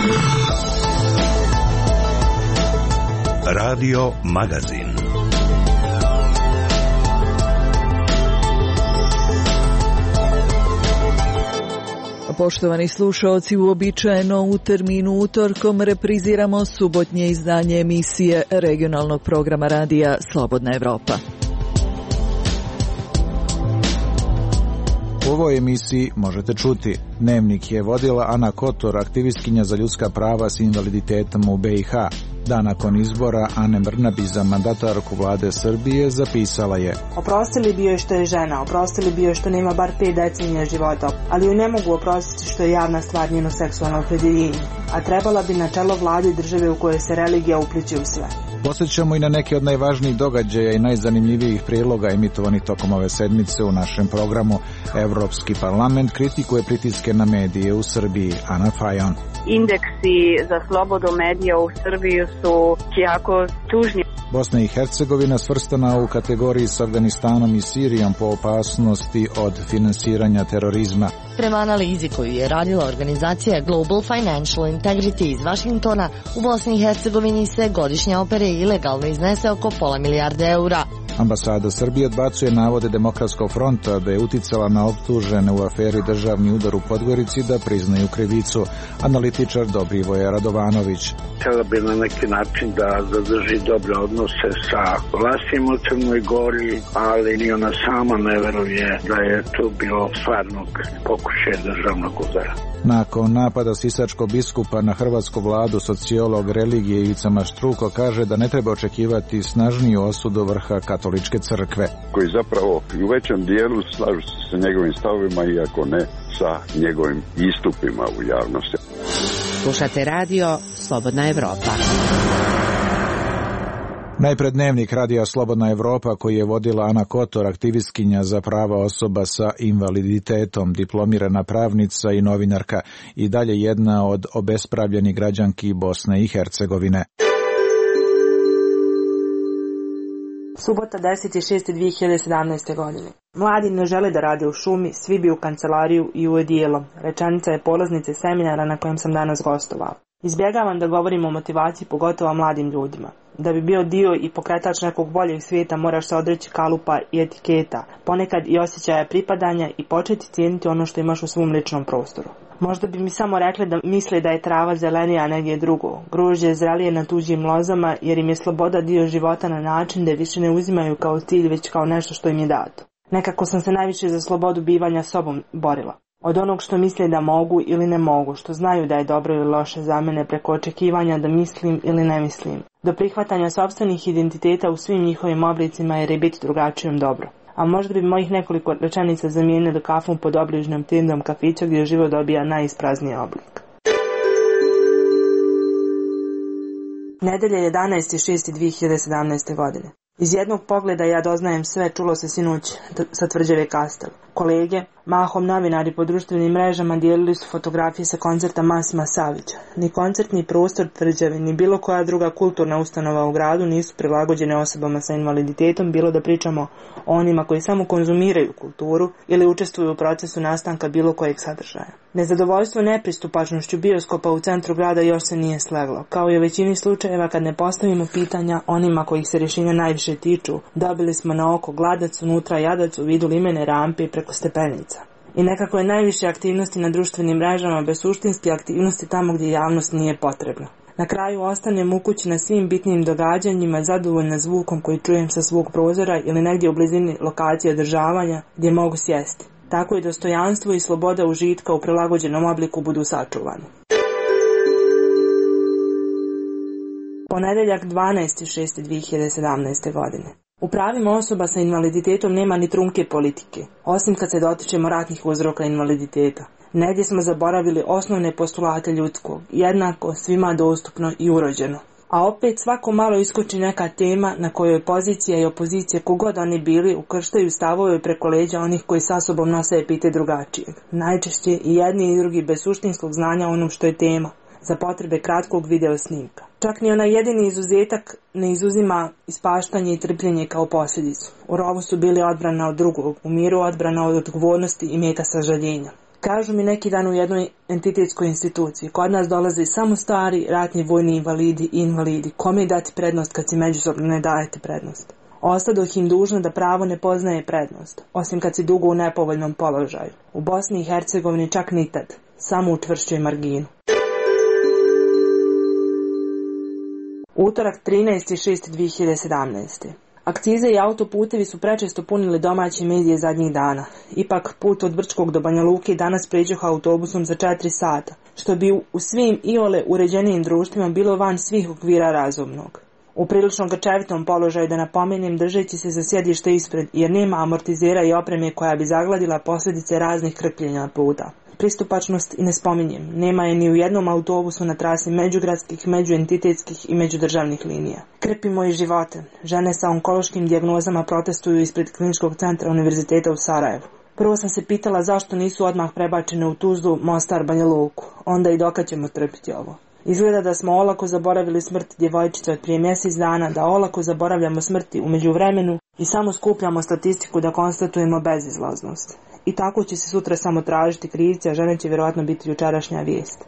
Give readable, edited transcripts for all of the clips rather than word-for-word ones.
Radio Magazin. Poštovani slušaoci, uobičajeno u terminu utorkom repriziramo subotnje izdanje emisije regionalnog programa radija Slobodna Evropa. U ovoj emisiji možete čuti: Dnevnik je vodila Ana Kotor, aktivistkinja za ljudska prava s invaliditetom u BiH. Dan nakon izbora Ane Brnabić za mandatarku vlade Srbije zapisala je: oprostili bi joj što je žena, oprostili bi joj što nema bar 5 decenija života, ali joj ne mogu oprostiti što je javna stvar njeno seksualno opredjeljenje, a trebala bi na čelo vlade i države u kojoj se religija upliće u sve. Posjećamo i na neke od najvažnijih događaja i najzanimljivijih prijedloga emitovanih tokom ove sedmice u našem programu. Evropski parlament kritikuje pritiske na medije u Srbiji. Ana Fajon. Indeksi za slobodu medija u Srbiji su jako tužni. Bosna i Hercegovina svrstana u kategoriji s Afganistanom i Sirijom po opasnosti od finansiranja terorizma. Prema analizi koju je radila organizacija Global Financial Integrity iz Vašingtona, u Bosni i Hercegovini se godišnje opere ilegalno iznese oko $500 miliona. Ambasada Srbije odbacuje navode Demokratskog fronta da je uticala na optužene u aferi Državni udar u Podgorici da priznaju krivicu. Analitičar Dobrivoje Radovanović. Htjela bi na neki način da zadrži dobre odnose sa vlastima u Crnoj Gori, ali ni ona sama ne veruje da je to bilo stvarnog pokušaja državnog udara. Nakon napada sisačkog biskupa na hrvatsku vladu, sociolog religije Ivica Maštruko kaže da ne treba očekivati snažniju osudu vrha katoličke crkve. Koji zapravo u većem dijelu slažu se sa njegovim stavovima, iako ne sa njegovim istupima u javnosti. Slušate radio Slobodna Evropa. Najpred Dnevnik radija Slobodna Evropa koji je vodila Ana Kotor, aktivistkinja za prava osoba sa invaliditetom, diplomirana pravnica i novinarka, i dalje jedna od obespravljenih građanki Bosne i Hercegovine. Subota 10.6.2017. godine. Mladi ne žele da rade u šumi, svi bi u kancelariju i u odijelo. Rečenica je polaznice seminara na kojem sam danas gostovao. Izbjegavam da govorim o motivaciji, pogotovo mladim ljudima. Da bi bio dio i pokretač nekog boljeg svijeta moraš se odreći kalupa i etiketa, ponekad i osjećaja pripadanja i početi cijeniti ono što imaš u svom ličnom prostoru. Možda bi mi samo rekli da misle da je trava zelenija, a negdje drugo. Grožđe zrelije na tuđim lozama, jer im je sloboda dio života na način da je više ne uzimaju kao cilj, već kao nešto što im je dato. Nekako sam se najviše za slobodu bivanja sobom borila. Od onog što misle da mogu ili ne mogu, što znaju da je dobro ili loše za mene, preko očekivanja da mislim ili ne mislim, do prihvatanja sopstvenih identiteta u svim njihovim oblicima, jer je biti drugačijom dobro. A možda bi mojih nekoliko rečenica zamijenili kafom pod obližnjom tindom kafića gdje život dobija najisprazniji oblik. Nedelja 11.6.2017. godine. Iz jednog pogleda ja doznajem sve, čulo se sinoć sa Tvrđave Kastel. Kolege, mahom novinari po društvenim mrežama, dijelili su fotografije sa koncerta Masima Savića. Ni koncert, ni prostor Tvrđave, ni bilo koja druga kulturna ustanova u gradu nisu prilagođene osobama sa invaliditetom, bilo da pričamo o onima koji samo konzumiraju kulturu ili učestvuju u procesu nastanka bilo kojeg sadržaja. Nezadovoljstvo nepristupačnošću bioskopa u centru grada još se nije sleglo. Kao i u većini slučajeva kad ne postavimo pitanja onima kojih se rješenja najviše tiču, dobili smo na oko gladac, unutra jadac u vidu limene rampe i preko stepenica. I nekako je najviše aktivnosti na društvenim mrežama bez suštinske aktivnosti tamo gdje javnost nije potrebna. Na kraju ostanem u kući na svim bitnim događanjima, zadovoljna zvukom koji čujem sa svog prozora ili negdje u blizini lokacije održavanja gdje mogu sjesti. Tako i dostojanstvo i sloboda užitka u prilagođenom obliku budu sačuvani. Ponedeljak 12.6.2017. godine. U pravima osoba sa invaliditetom nema ni trunke politike, osim kad se dotičemo ratnih uzroka invaliditeta. Negdje smo zaboravili osnovne postulate ljudskog, jednako, svima dostupno i urođeno. A opet svako malo iskoči neka tema na kojoj pozicija i opozicija, kogod oni bili, ukrštaju stavove preko leđa onih koji sa sobom nose epite drugačijeg. Najčešće i jedni i drugi bez suštinskog znanja onom što je tema, za potrebe kratkog video snimka. Čak ni onaj jedini izuzetak ne izuzima ispaštanje i trpljenje kao posljedicu. U rovu su bili odbrana od drugog, u miru odbrana od odgovornosti i meta sažaljenja. Kažu mi neki dan u jednoj entitetskoj instituciji, kod nas dolaze samo stari, ratni vojni invalidi i invalidi. Kome dati prednost kad si međusobno ne dajete prednost? Ostadoh im dužno da pravo ne poznaje prednost, osim kad si dugo u nepovoljnom položaju. U Bosni i Hercegovini čak ni tad, samo učvršćuje marginu. Utorak 13.6.2017. Akcize i autoputevi su prečesto punili domaće medije zadnjih dana. Ipak put od Brčkog do Banja Luke danas pređoh autobusom za 4 sata, što bi u svim iole uređenijim društvima bilo van svih okvira razumnog. U prilično grčevitom položaju, da napomenem, držeći se za sjedište ispred, jer nema amortizera i opreme koja bi zagladila posljedice raznih krpljenja puta. Pristupačnost i ne spominjem, nema je ni u jednom autobusu na trasi međugradskih, međuentitetskih i međudržavnih linija. Krpimo i živote. Žene sa onkološkim dijagnozama protestuju ispred Kliničkog centra Univerziteta u Sarajevu. Prvo sam se pitala zašto nisu odmah prebačene u Tuzlu, Mostar, Banja Luku. Onda i dokad ćemo trpiti ovo. Izgleda da smo olako zaboravili smrt djevojčice od prije mjesec dana, da olako zaboravljamo smrti u međuvremenu i samo skupljamo statistiku da konstatujemo bezizlaznost. I tako će se sutra samo tražiti krivci, a žene će vjerojatno biti jučerašnja vijest.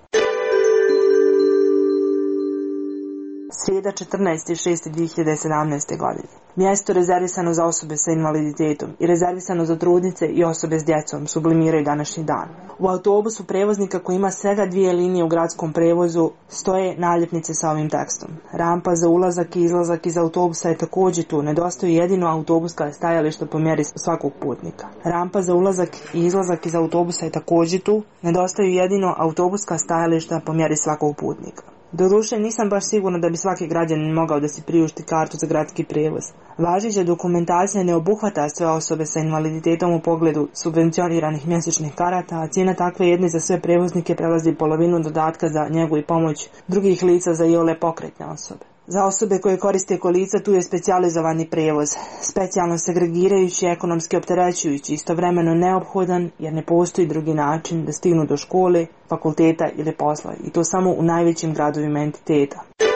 Srijeda 14.6.2017. godine. Mjesto rezervisano za osobe sa invaliditetom i rezervisano za trudnice i osobe s djecom sublimiraju današnji dan. U autobusu prevoznika koji ima svega 2 linije u gradskom prevozu stoje naljepnice sa ovim tekstom. Rampa za ulazak i izlazak iz autobusa je također tu, nedostaju jedino autobuska stajališta po mjeri svakog putnika. Rampa za ulazak i izlazak iz autobusa je također tu, nedostaju jedino autobuska stajališta po mjeri svakog putnika. Doduše, nisam baš sigurna da bi svaki građanin mogao da si priušti kartu za gradski prijevoz. Važeća dokumentacija ne obuhvata sve osobe sa invaliditetom u pogledu subvencioniranih mjesečnih karata, a cijena takve jedne za sve prevoznike prelazi polovinu dodatka za njegu i pomoć drugih lica za iole pokretne osobe. Za osobe koje koriste kolica tu je specijalizovani prijevoz, specijalno segregirajući, ekonomski opterećujući, istovremeno neophodan jer ne postoji drugi način da stignu do škole, fakulteta ili posla, i to samo u najvećim gradovima entiteta.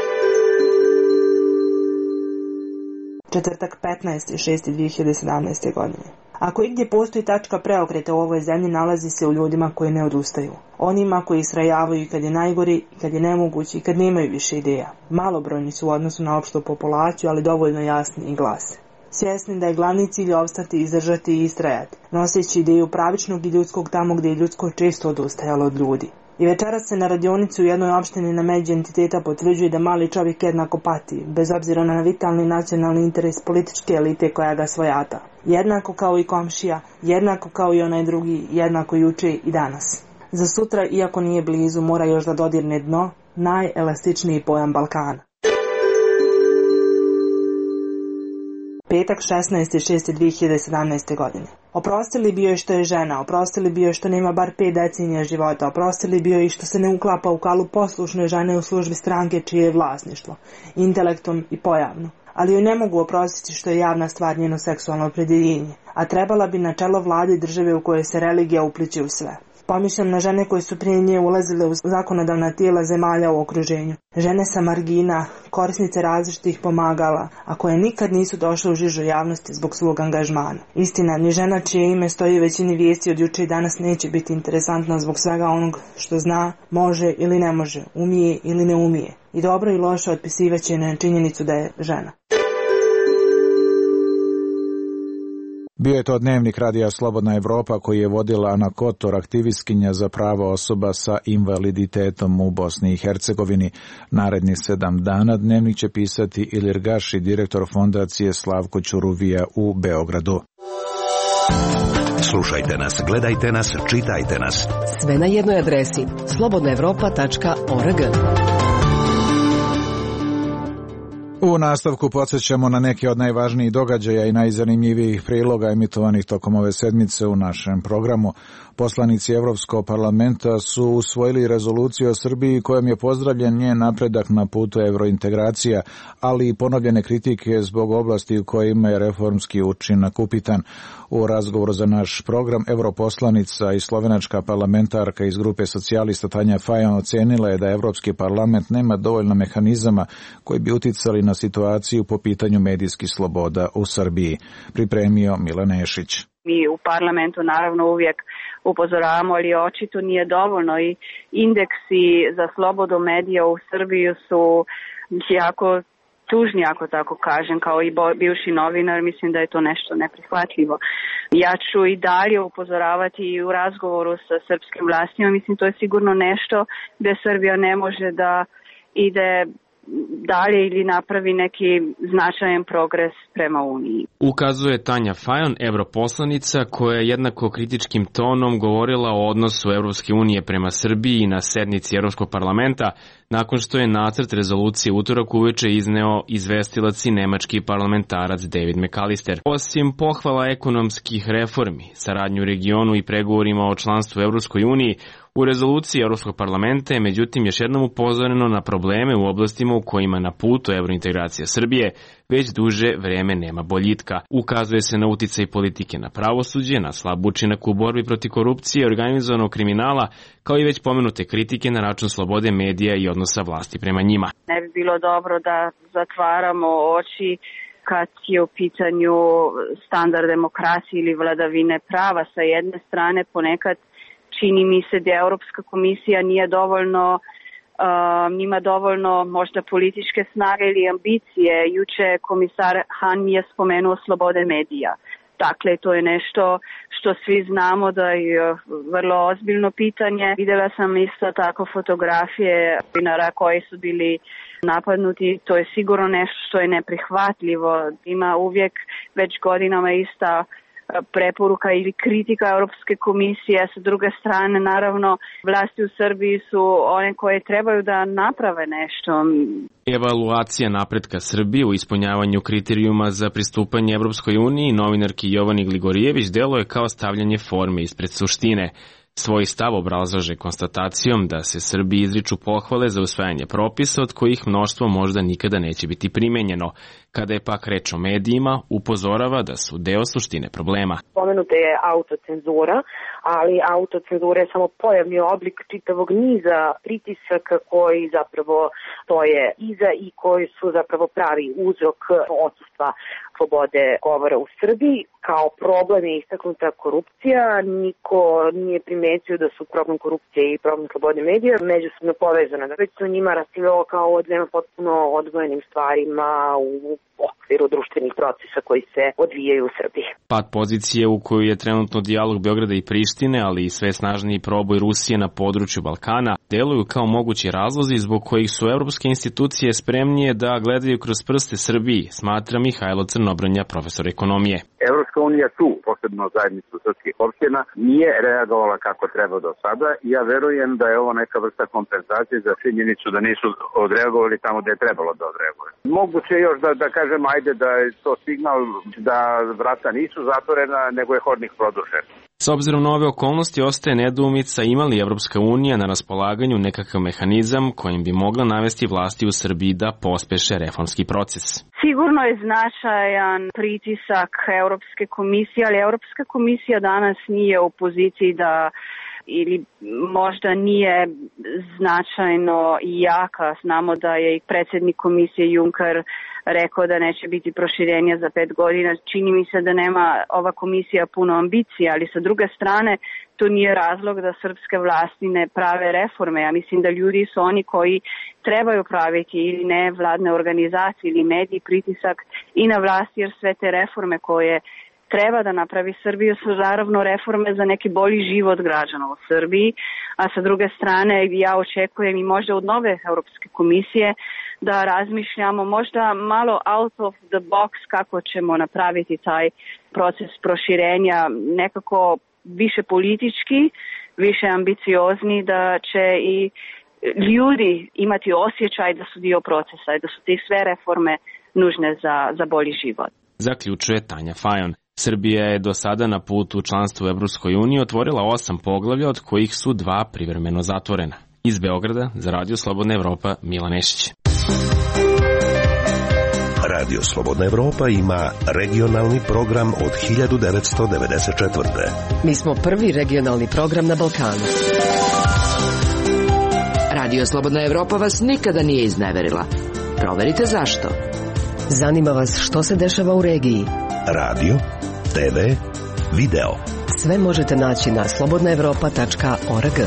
Četvrtak 15.6.2017. godine. Ako igdje postoji tačka preokreta u ovoj zemlji, nalazi se u ljudima koji ne odustaju. Onima koji istrajavaju i kad je najgori, i kad je nemogući, i kad nemaju više ideja. Malobrojni su u odnosu na opštu populaciju, ali dovoljno jasni i glasi. Svjesni da je glavni cilj opstati, izdržati i istrajati, noseći ideju pravičnog i ljudskog tamo gdje je ljudsko često odustajalo od ljudi. I večeras se na radionici u jednoj opštini na među entiteta potvrđuje da mali čovjek jednako pati, bez obzira na vitalni nacionalni interes političke elite koja ga svojata. Jednako kao i komšija, jednako kao i onaj drugi, jednako juče i danas. Za sutra, iako nije blizu, mora još da dodirne dno, najelastičniji pojam Balkana. Petak 16.6.2017. godine. Oprostili bi joj što je žena, oprostili bi joj što nema bar 5 decenija života, oprostili bi joj što se ne uklapa u kalup poslušne žene u službi stranke čije je vlasništvo, intelektom i pojavno. Ali joj ne mogu oprostiti što je javna stvar njeno seksualno opredjeljenje, a trebala bi na čelo vlade države u kojoj se religija upliče u sve. Pomišljam na žene koje su prije nje ulazile u zakonodavna tijela zemalja u okruženju. Žene sa margina, korisnice različitih pomagala, a koje nikad nisu došle u žižu javnosti zbog svog angažmana. Istina, ni žena čije ime stoji u većini vijesti od juče i danas neće biti interesantna zbog svega onog što zna, može ili ne može, umije ili ne umije. I dobro i loše otpisivaće na činjenicu da je žena. Bio je to dnevnik Radija Slobodna Evropa koji je vodila Ana Kotor, aktivistkinja za prava osoba sa invaliditetom u Bosni i Hercegovini. Naredni 7 dana dnevnik će pisati Ilir Gaši, direktor fondacije Slavko Ćuruvija u Beogradu. Slušajte nas, gledajte nas, čitajte nas. Sve na jednoj adresi slobodnaevropa.org. U nastavku podsjećamo na neke od najvažnijih događaja i najzanimljivijih priloga emitovanih tokom ove sedmice u našem programu. Poslanici Evropskog parlamenta su usvojili rezoluciju o Srbiji kojom je pozdravljen njen napredak na putu evrointegracija, ali i ponovljene kritike zbog oblasti u kojima je reformski učinak upitan. U razgovoru za naš program europoslanica i slovenačka parlamentarka iz grupe socijalista Tanja Fajon ocenila je da Evropski parlament nema dovoljno mehanizama koji bi uticali na situaciju po pitanju medijskih sloboda u Srbiji. Pripremio Milan Nešić. Mi u parlamentu naravno uvijek upozoravamo, ali očito nije dovoljno i indeksi za slobodu medija u Srbiji su jako tužni, ako tako kažem, kao i bivši novinar, mislim da je to nešto neprihvatljivo. Ja ću i dalje upozoravati i u razgovoru sa srpskim vlastima, mislim to je sigurno nešto gde Srbija ne može da ide dalje ili napravi neki značajan progres prema Uniji. Ukazuje Tanja Fajon, europoslanica, koja je jednako kritičkim tonom govorila o odnosu Evropske unije prema Srbiji na sednici Evropskog parlamenta, nakon što je nacrt rezolucije utorak uveče izneo izvestilac i nemački parlamentarac David McAllister. Osim pohvala ekonomskih reformi, saradnju u regionu i pregovorima o članstvu u Evropskoj uniji, u rezoluciji Evropskog parlamenta je međutim još jednom upozoreno na probleme u oblastima u kojima na putu evrointegracija Srbije već duže vreme nema boljitka. Ukazuje se na uticaj politike na pravosuđe, na slab učinak u borbi protiv korupcije i organizovanog kriminala, kao i već pomenute kritike na račun slobode medija i odnosa vlasti prema njima. Ne bi bilo dobro da zatvaramo oči kad je u pitanju standard demokracije ili vladavine prava. Sa jedne strane ponekad čini mi se da Europska komisija nima dovoljno možda političke snage ili ambicije. Juče komisar Han je spomenuo slobode medija. Dakle, to je nešto što svi znamo da je vrlo ozbiljno pitanje. Videla sam isto tako fotografije novinara koji su bili napadnuti. To je sigurno nešto što je neprihvatljivo. Ima uvijek već godinama ista preporuka ili kritika Europske komisije. Sa druge strane, naravno, vlasti u Srbiji su one koje trebaju da naprave nešto. Evaluacija napretka Srbije u ispunjavanju kriterijuma za pristupanje Evropskoj uniji novinarki Jovani Gligorijević deluje kao stavljanje forme ispred suštine. Svoj stav obrazlaže konstatacijom da se Srbiji izriču pohvale za usvajanje propisa od kojih mnoštvo možda nikada neće biti primenjeno. Kada je pak reč o medijima, upozorava da su deo suštine problema. Pomenuta je autocenzura, ali autocenzura je samo pojavni oblik čitavog niza pritisaka koji zapravo stoje iza i koji su zapravo pravi uzrok odsustva slobode govora u Srbiji. Kao problem je istaknuta korupcija. Niko nije primetio da su problem korupcije i problem slobode medija međusobno povezane. Već se o njima raspravljalo kao o dvema potpuno odvojenim stvarima u okviru društvenih procesa koji se odvijaju u Srbiji. Pad pozicije u koju je trenutno dijalog Beograda i Prištine, ali i sve snažniji proboj Rusije na području Balkana, deluju kao mogući razlozi zbog kojih su evropske institucije spremnije da gledaju kroz prste Srbiji, smatra Mihajlo Crnobrnja, profesor ekonomije. Evropska unija tu, posebno zajednicu srpskih opština, nije reagovala kako treba do sada i ja verujem da je ovo neka vrsta kompenzacije za činjenicu da nisu odreagovali tamo gde je trebalo da odreagovali. Moguće još da kažem, ajde da je to signal da vrata nisu zatvorena, nego je hodnik produžen. S obzirom na ove okolnosti ostaje nedoumica ima li Evropska unija na raspolaganju nekakav mehanizam kojim bi mogla navesti vlasti u Srbiji da pospeše reformski proces. Sigurno je značajan pritisak Europske komisije, ali Europska komisija danas nije u poziciji da ili možda nije značajno jaka. Znamo da je i predsjednik komisije Juncker rekao da neće biti proširenja za 5 godina. Čini mi se da nema ova komisija puno ambicija, ali sa druge strane to nije razlog da srpske vlasti ne prave reforme. Ja mislim da ljudi su oni koji trebaju praviti ili ne vladne organizacije ili mediji pritisak i na vlasti, jer sve te reforme koje treba da napravi Srbiju su naravno reforme za neki bolji život građana u Srbiji, a sa druge strane ja očekujem i možda od nove Europske komisije da razmišljamo možda malo out of the box kako ćemo napraviti taj proces proširenja nekako više politički, više ambiciozni, da će i ljudi imati osjećaj da su dio procesa i da su te sve reforme nužne za bolji život. Zaključuje Tanja Fajon. Srbija je do sada na putu u članstvu u Evropskoj uniji otvorila 8 poglavlja, od kojih su 2 privremeno zatvorena. Iz Beograda za Radio Slobodna Evropa, Milan Nešić. Radio Slobodna Evropa ima regionalni program od 1994. Mi smo prvi regionalni program na Balkanu. Radio Slobodna Evropa vas nikada nije izneverila. Proverite zašto. Zanima vas što se dešava u regiji. Radio, TV, video. Sve možete naći na slobodnaevropa.org.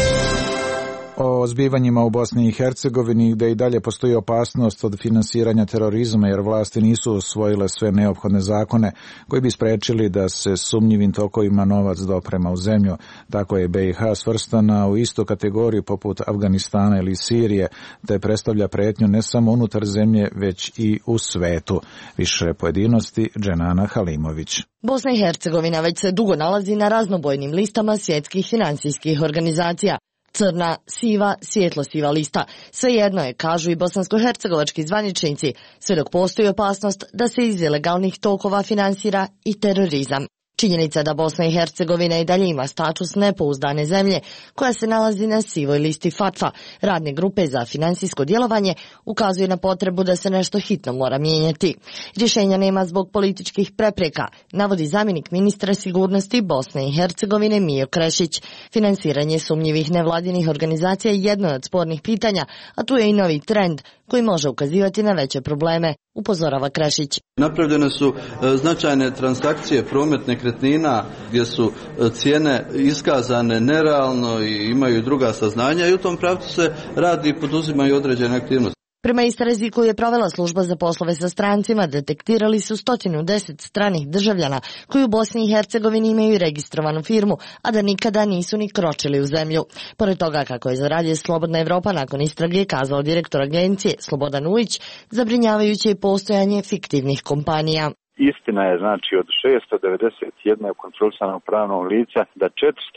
O zbivanjima u Bosni i Hercegovini, gde i dalje postoji opasnost od finansiranja terorizma jer vlasti nisu usvojile sve neophodne zakone koji bi sprečili da se sumnjivim tokovima novac doprema u zemlju. Tako je BiH svrstana u istu kategoriju poput Afganistana ili Sirije, te predstavlja pretnju ne samo unutar zemlje, već i u svetu. Više pojedinosti Dženana Halimović. Bosna i Hercegovina već se dugo nalazi na raznobojnim listama svjetskih finansijskih organizacija. Crna, siva, svjetlo-siva lista. Svejedno je, kažu i bosansko-hercegovački zvaničnici, sve dok postoji opasnost da se iz ilegalnih tokova finansira i terorizam. Činjenica da Bosna i Hercegovina i dalje ima status nepouzdane zemlje koja se nalazi na sivoj listi FATF-a, radne grupe za finansijsko djelovanje, ukazuje na potrebu da se nešto hitno mora mijenjati. Rješenja nema zbog političkih prepreka, navodi zamjenik ministra sigurnosti Bosne i Hercegovine Mijo Krešić. Finansiranje sumnjivih nevladinih organizacija je jedno od spornih pitanja, a tu je i novi trend koji može ukazivati na veće probleme, upozorava Krešić. Napravljene su značajne transakcije, promet nekretnina gdje su cijene iskazane nerealno i imaju druga saznanja i u tom pravcu se radi i poduzimaju određene aktivnosti. Prema istrazi koju je provela služba za poslove sa strancima, detektirali su 110 stranih državljana koji u Bosni i Hercegovini imaju registrovanu firmu, a da nikada nisu ni kročili u zemlju. Pored toga, kako je za radio Slobodna Evropa nakon istrage kazao direktor agencije Slobodan Ujić, zabrinjavajuće je postojanje fiktivnih kompanija. Istina je znači od 691 kontrolisanog pravnog lica da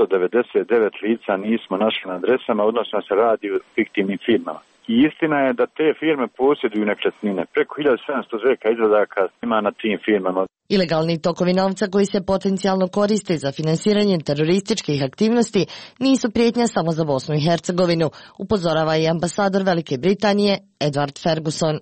499 lica nismo našli na adresama, odnosno se radi o fiktivnim firmama. I istina je da te firme posjeduju nekretnine. Preko 1700 zveka izvadaka ima na tim firmama. Ilegalni tokovi novca koji se potencijalno koriste za finansiranje terorističkih aktivnosti nisu prijetnja samo za Bosnu i Hercegovinu, upozorava i ambasador Velike Britanije Edward Ferguson.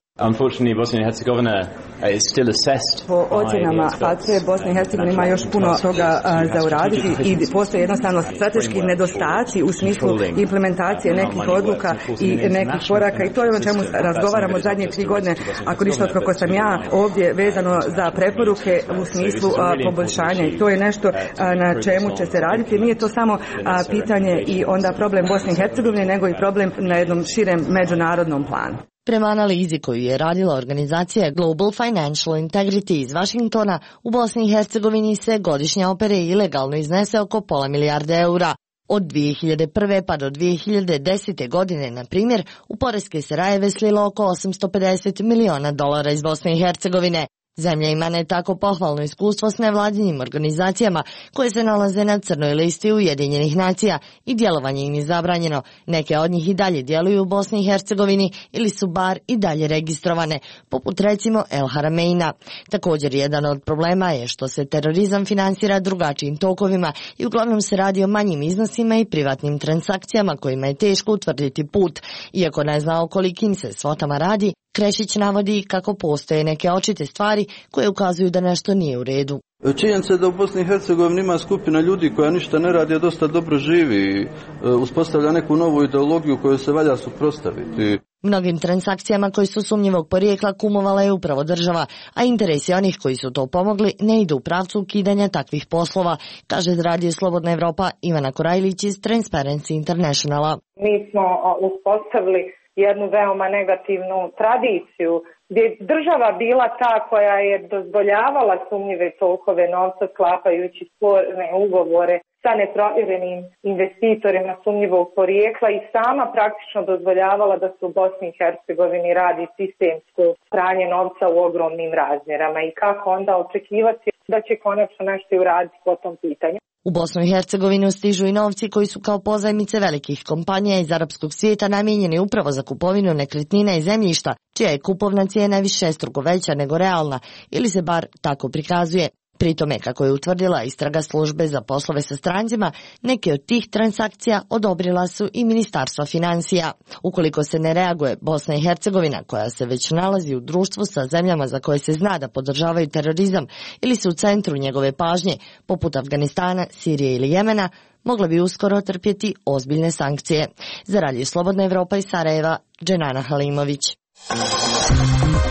Po ocjenama FATF-e Bosna i Hercegovina ima još puno toga za uraditi i postoje jednostavno strateški nedostaci u smislu implementacije nekih odluka i nekih koraka i to je o čemu razgovaramo zadnje 3 godine, ako ništa od kako sam ja ovdje vezano za preporuke u smislu poboljšanja i to je nešto na čemu će se raditi. Nije to samo pitanje i onda problem Bosne i Hercegovine, nego i problem na jednom širem međunarodnom planu. Prema analizi koju je radila organizacija Global Financial Integrity iz Vašingtona, u Bosni i Hercegovini se godišnje opere ilegalno iznese oko $500 milijardi. Od 2001. pa do 2010. godine, na primjer, u poreske se rajeve slilo oko $850 miliona iz Bosne i Hercegovine. Zemlja ima ne tako pohvalno iskustvo s nevladinim organizacijama koje se nalaze na crnoj listi Ujedinjenih nacija i djelovanje im je zabranjeno. Neke od njih i dalje djeluju u Bosni i Hercegovini ili su bar i dalje registrovane, poput recimo El Harameina. Također jedan od problema je što se terorizam finansira drugačijim tokovima i uglavnom se radi o manjim iznosima i privatnim transakcijama kojima je teško utvrditi put. Iako ne zna o kolikim se svotama radi, Krešić navodi kako postoje neke očite stvari koje ukazuju da nešto nije u redu. Činjenica je da u Bosni i Hercegovini ima skupina ljudi koja ništa ne radi, a dosta dobro živi i uspostavlja neku novu ideologiju koju se valja suprotstaviti. Mnogim transakcijama koji su sumnjivog porijekla kumovala je upravo država, a interesi onih koji su to pomogli ne idu u pravcu ukidanja takvih poslova, kaže radio Slobodna Evropa Ivana Korajlić iz Transparency Internationala. Mi smo uspostavili jednu veoma negativnu tradiciju gdje je država bila ta koja je dozvoljavala sumnjive tokove novca sklapajući sporne ugovore sa neprovjerenim investitorima sumnjivog porijekla i sama praktično dozvoljavala da se u Bosni i Hercegovini radi sistemsko pranje novca u ogromnim razmjerama i kako onda očekivati da će konačno nešto i uraditi po tom pitanju. U Bosnu i Hercegovinu stižu i novci koji su kao pozajmice velikih kompanija iz arapskog svijeta namijenjeni upravo za kupovinu nekretnina i zemljišta, čija je kupovna cijena višestruko veća nego realna, ili se bar tako prikazuje. Pritome, kako je utvrdila istraga službe za poslove sa strancima, neke od tih transakcija odobrila su i Ministarstva financija. Ukoliko se ne reaguje, Bosna i Hercegovina, koja se već nalazi u društvu sa zemljama za koje se zna da podržavaju terorizam ili su u centru njegove pažnje, poput Afganistana, Sirije ili Jemena, mogla bi uskoro trpjeti ozbiljne sankcije. Za radio Slobodna Evropa iz Sarajeva, Dženana Halimović.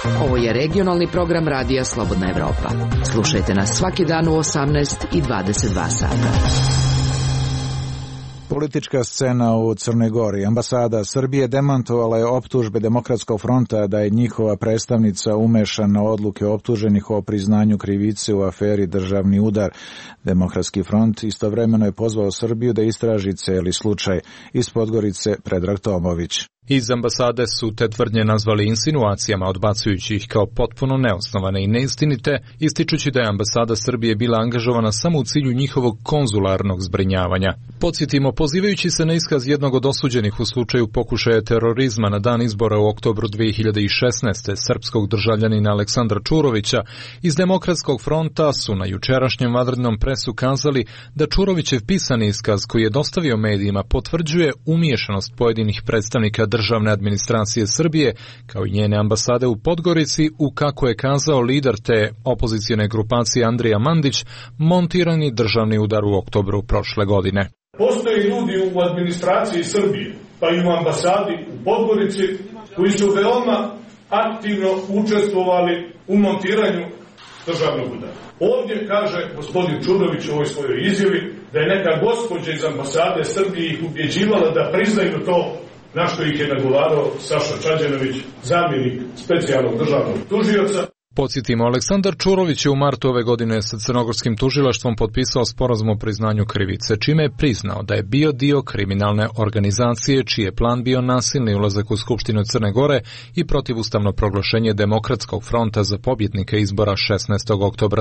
Ovo je regionalni program Radija Slobodna Evropa. Slušajte nas svaki dan u 18 i 22 sata. Politička scena u Crnoj Gori. Ambasada Srbije demantovala je optužbe Demokratskog fronta da je njihova predstavnica umešana u odluke optuženih o priznanju krivice u aferi Državni udar. Demokratski front istovremeno je pozvao Srbiju da istraži celi slučaj. Iz Podgorice Predrag Tomović. Iz ambasade su te tvrdnje nazvali insinuacijama, odbacujući ih kao potpuno neosnovane i neistinite, ističući da je ambasada Srbije bila angažovana samo u cilju njihovog konzularnog zbrinjavanja. Podsjetimo, pozivajući se na iskaz jednog od osuđenih u slučaju pokušaja terorizma na dan izbora u oktobru 2016. srpskog državljanina Aleksandra Čurovića, iz Demokratskog fronta su na jučerašnjem vanrednom presu kazali da Čurovićev pisani iskaz koji je dostavio medijima potvrđuje umiješanost pojedinih predstavnika državne administracije Srbije, kao i njene ambasade u Podgorici, u, kako je kazao lider te opozicijne grupacije Andrija Mandić, montirani državni udar u oktobru prošle godine. Postoje ljudi u administraciji Srbije, pa i u ambasadi u Podgorici, koji su veoma aktivno učestvovali u montiranju državnog udara. Ovdje kaže gospodin Čurović u ovoj svojoj izjavi da je neka gospođa iz ambasade Srbije ih ubjeđivala da priznaju to, na što ih je nagovarao Saša Čađanović, zamjenik specijalnog državnog tužioca. Podsjetimo, Aleksandar Čurović je u martu ove godine sa crnogorskim tužilaštvom potpisao sporazum o priznanju krivice, čime je priznao da je bio dio kriminalne organizacije čiji je plan bio nasilni ulazak u Skupštinu Crne Gore i protivustavno proglašenje Demokratskog fronta za pobjednika izbora 16. oktobra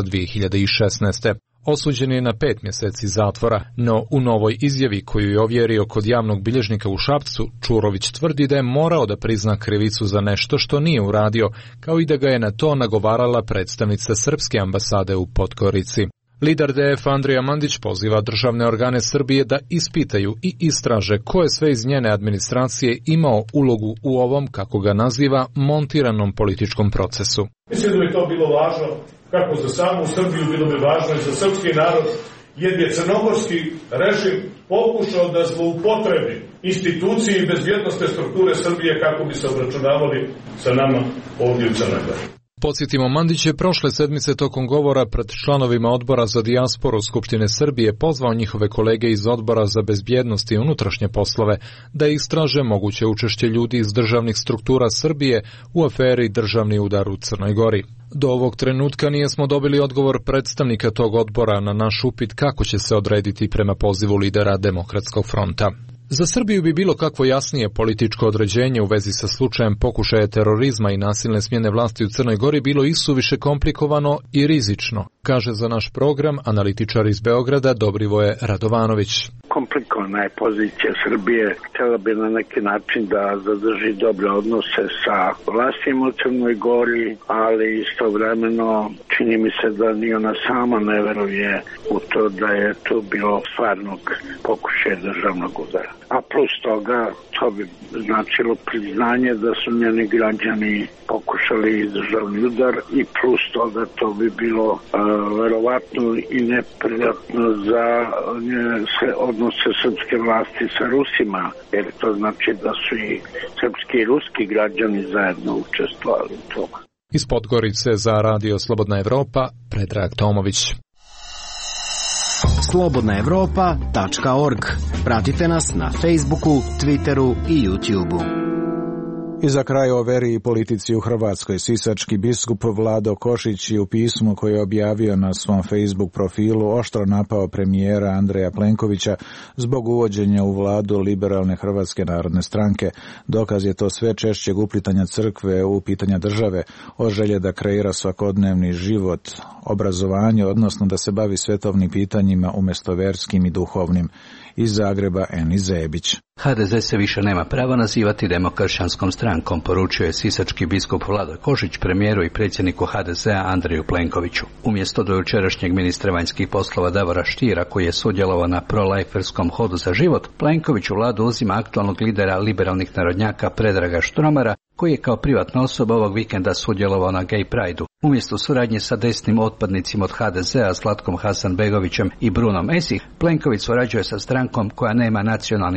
2016. Osuđen je na 5 mjeseci zatvora, no u novoj izjavi koju je ovjerio kod javnog bilježnika u Šapcu, Čurović tvrdi da je morao da prizna krivicu za nešto što nije uradio, kao i da ga je na to nagovarala predstavnica srpske ambasade u Podgorici. Lider DF Andrija Mandić poziva državne organe Srbije da ispitaju i istraže ko je sve iz njene administracije imao ulogu u ovom, kako ga naziva, montiranom političkom procesu. Mislim da bi to bilo važno kako za samu Srbiju, bilo bi važno i za srpski narod, jer je crnogorski režim pokušao da zloupotrebi institucije i bezbjednostne strukture Srbije kako bi se obračunavali sa nama ovdje u Crnoj Gori. Podsjetimo, Mandić je prošle sedmice tokom govora pred članovima odbora za dijasporu Skupštine Srbije pozvao njihove kolege iz odbora za bezbjednost i unutrašnje poslove da istraže moguće učešće ljudi iz državnih struktura Srbije u aferi Državni udar u Crnoj Gori. Do ovog trenutka nijesmo dobili odgovor predstavnika tog odbora na naš upit kako će se odrediti prema pozivu lidera Demokratskog fronta. Za Srbiju bi bilo kakvo jasnije političko određenje u vezi sa slučajem pokušaja terorizma i nasilne smjene vlasti u Crnoj Gori bilo isuviše komplikovano i rizično, kaže za naš program analitičar iz Beograda Dobrivoje Radovanović. Komplikovana je pozicija Srbije, htjela bi na neki način da zadrži dobre odnose sa vlastima u Crnoj Gori, ali istovremeno čini mi se da ni ona sama ne veruje u to da je tu bilo stvarnog pokušaja državnog udara. A plus toga, to bi značilo priznanje da su njeni građani pokušali državni udar i plus toga to bi bilo verovatno i neprijatno za odnose srpske vlasti sa Rusima, jer to znači da su i srpski i ruski građani zajedno učestvovali u tome. Iz Podgorice za Radio Slobodna Evropa, Predrag Tomović. slobodnaevropa.org. Pratite nas na Facebooku, Twitteru i YouTubeu. I za kraj o veri i politici u Hrvatskoj. Sisački biskup Vlado Košić je u pismu koje je objavio na svom Facebook profilu oštro napao premijera Andreja Plenkovića zbog uvođenja u vladu Liberalne Hrvatske narodne stranke. Dokaz je to sve češćeg uplitanja crkve u pitanja države, od želje da kreira svakodnevni život, obrazovanje, odnosno da se bavi svetovnim pitanjima umjesto verskim i duhovnim. Iz Zagreba Eni Zebić. HDZ se više nema prava nazivati demokršćanskom strankom, poručio je sisački biskup Vlado Košić premijeru i predsjedniku HDZ-a Andreju Plenkoviću. Umjesto do jučerašnjeg ministra vanjskih poslova Davora Štira, koji je sudjelovao na prolajferskom hodu za život, Plenković u vladu uzima aktualnog lidera liberalnih narodnjaka Predraga Štromara, koji je kao privatna osoba ovog vikenda sudjelovao na Gay Prideu. Umjesto suradnje sa desnim otpadnicima od HDZ-a Zlatkom Hasanbegovićem i Brunom Esih, Plenković surađuje sa strankom koja nema nacionalni osjećaj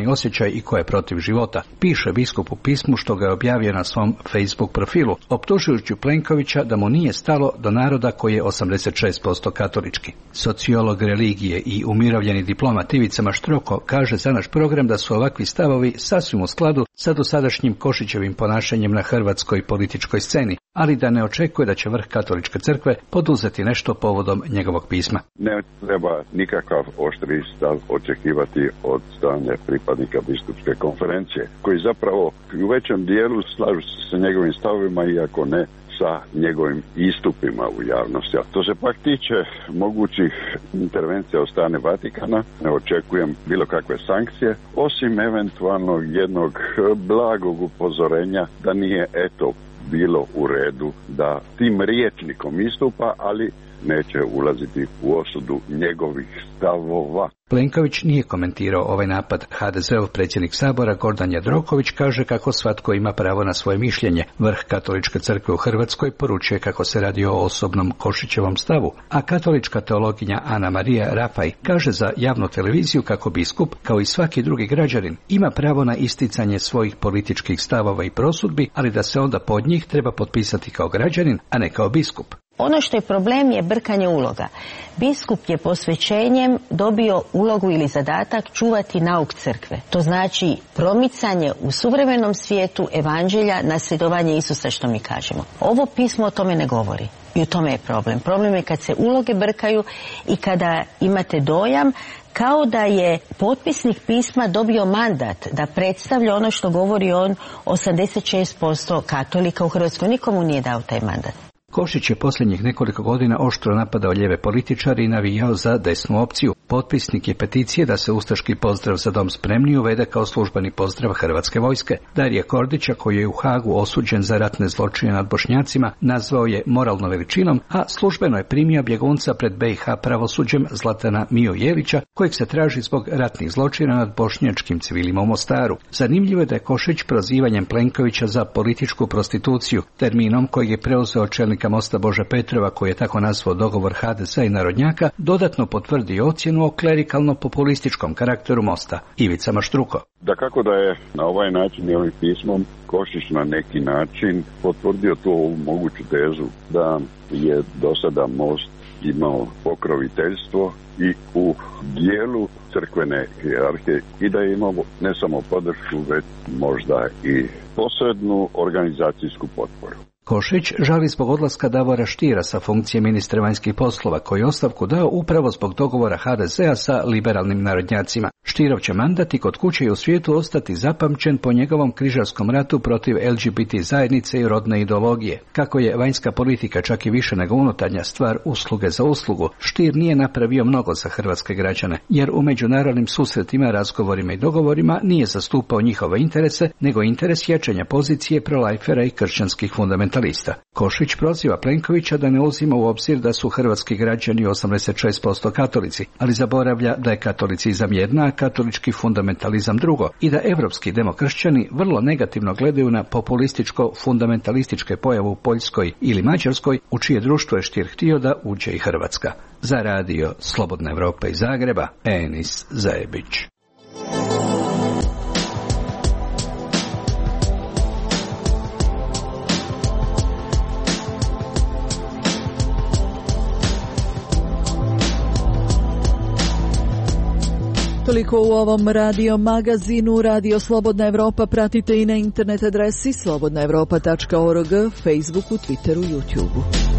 pobačaj i ko je protiv života, piše biskup u pismu što ga je objavio na svom Facebook profilu, optužujući Plenkovića da mu nije stalo do naroda koji je 86% katolički. Sociolog religije i umirovljeni diplomat Ivica Maštroko kaže za naš program da su ovakvi stavovi sasvim u skladu sa dosadašnjim Košićevim ponašanjem na hrvatskoj političkoj sceni, ali da ne očekuje da će vrh katoličke crkve poduzeti nešto povodom njegovog pisma. Ne treba nikakav oštri stav očekivati od strane pripadnika biskupske konferencije, koji zapravo u većem dijelu slažu se sa njegovim stavovima, iako ne sa njegovim istupima u javnosti. A to se pak tiče mogućih intervencija od strane Vatikana, ne očekujem bilo kakve sankcije, osim eventualnog jednog blagog upozorenja da nije bilo u redu da tim rječnikom istupa, ali neće ulaziti u osudu njegovih stavova. Plenković nije komentirao ovaj napad. HDZ-ov predsjednik Sabora Gordan Jandroković kaže kako svatko ima pravo na svoje mišljenje. Vrh katoličke crkve u Hrvatskoj poručuje kako se radi o osobnom Košićevom stavu, a katolička teologinja Ana Marija Rafaj kaže za javnu televiziju kako biskup, kao i svaki drugi građanin, ima pravo na isticanje svojih političkih stavova i prosudbi, ali da se onda pod njih treba potpisati kao građanin, a ne kao biskup. Ono što je problem je brkanje uloga. Biskup je posvećenjem dobio ulogu ili zadatak čuvati nauk crkve. To znači promicanje u suvremenom svijetu evanđelja, nasljedovanje Isusa, što mi kažemo. Ovo pismo o tome ne govori. I u tome je problem. Problem je kad se uloge brkaju i kada imate dojam kao da je potpisnik pisma dobio mandat da predstavlja ono što govori on 86% katolika u Hrvatskoj. Nikomu nije dao taj mandat. Košić je posljednjih nekoliko godina oštro napadao lijeve političare i navijao za desnu opciju. Potpisnik je peticije da se ustaški pozdrav za dom spremni uvede kao službeni pozdrav Hrvatske vojske. Darija Kordića, koji je u Hagu osuđen za ratne zločine nad Bošnjacima, nazvao je moralno veličinom, a službeno je primio bjegunca pred BiH pravosuđem Zlatana Mijojelića, kojeg se traži zbog ratnih zločina nad bošnjačkim civilima u Mostaru. Zanimljivo je da je Košić prozivanjem Plenkovića za političku prostituciju, terminom kojeg je preuzeo čelnika Mosta Bože Petrova, koji je tako nazvao dogovor HDZ i narodnjaka, dodatno potvrdio ocjenu o klerikalno-populističkom karakteru Mosta. Ivica Maštruko. Dakako da je na ovaj način i ovim pismom Košić na neki način potvrdio tu moguću tezu da je do sada Most imao pokroviteljstvo i u dijelu crkvene hijerarhije i da je imao ne samo podršku, već možda i posrednu organizacijsku potporu. Košić žali zbog odlaska Davora Štira sa funkcije ministra vanjskih poslova, koji je ostavku dao upravo zbog dogovora HDZ-a sa liberalnim narodnjacima. Štirov će mandat i kod kuće i u svijetu ostati zapamćen po njegovom križarskom ratu protiv LGBT zajednice i rodne ideologije. Kako je vanjska politika čak i više nego unutarnja stvar usluge za uslugu, Štir nije napravio mnogo za hrvatske građane, jer u međunarodnim susretima, razgovorima i dogovorima nije zastupao njihove interese, nego interes jačanja pozicije prolajfera i kršćanskih fundamentalista. Košić proziva Plenkovića da ne uzima u obzir da su hrvatski građani 86% katolici, ali zaboravlja da je katolicizam jedna, a katolički fundamentalizam drugo, i da evropski demokršćani vrlo negativno gledaju na populističko-fundamentalističke pojave u Poljskoj ili Mađarskoj, u čije društvo je Štir htio da uđe i Hrvatska. Za radio Slobodna Evropa iz Zagreba, Enis Zajebić. Toliko u ovom radio magazinu. Radio Slobodna Evropa pratite i na internet adresi slobodnaevropa.org, Facebooku, Twitteru, YouTubeu.